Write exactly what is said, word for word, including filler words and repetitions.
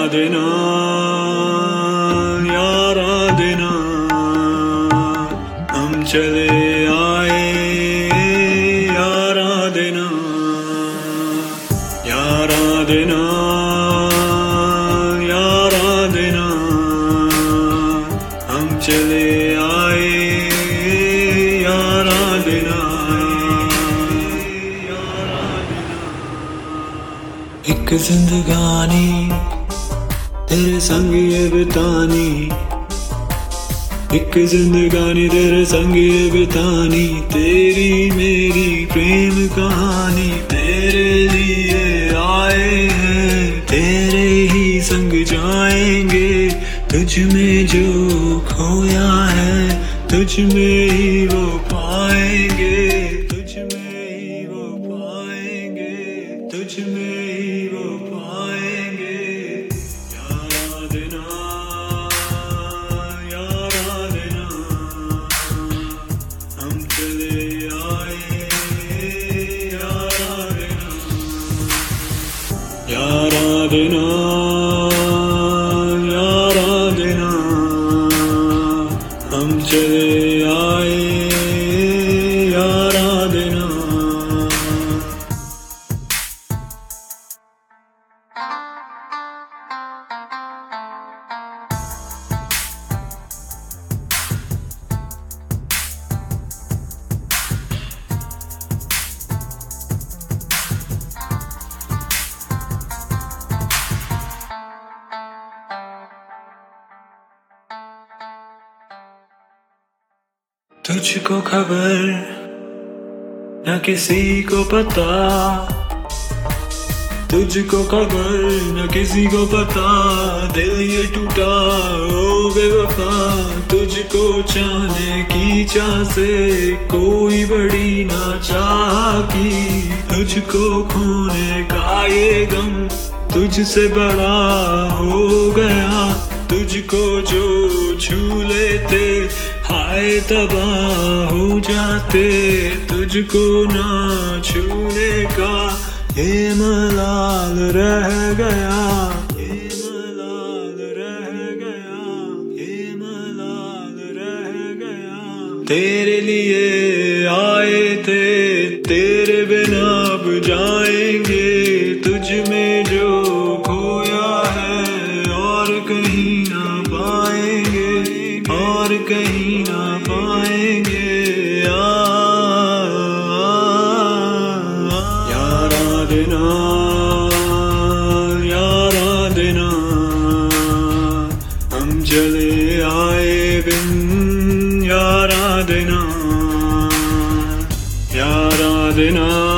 देना यारा देना, हम चले आए यारा देना, यारा देना यारा देना, हम चले आए यारा देना, यारा देना। एक जिंदगानी तेरे संग ये बितानी, एक जिंदगानी तेरे संग ये बितानी, तेरी मेरी प्रेम कहानी, तेरे लिए आए हैं तेरे ही संग जाएंगे, तुझ में जो खोया है तुझ में ही वो पाएंगे, तुझ में ही वो पाएंगे, तुझ में ही वो पाएंगे। यारा देना यारा देना, हम चले आए यारा देना, यारा देना यारा देना, हम चले आए यारा देना। तुझको खबर न किसी को पता, तुझको खबर न किसी को पता, दिल ये टूटा ओ बेवफा, तुझको चाहने की चाह से कोई बड़ी ना चाह की, तुझको खोने का ये गम तुझसे बड़ा हो गया, तुझको जो छू लेते हाय तबाह हो जाते, तुझको ना छूने का ये मलाल रह गया, ये मलाल रह गया, ये मलाल रह गया। तेरे लिए आए थे तेरे बिना अब जाएंगे, तुझ में जो खोया है और कहीं ना पाएंगे, और कहीं ना पाएंगे। आ, आ, यारा देना यारा देना, हम चले आए बिन यारा देना, यारा देना।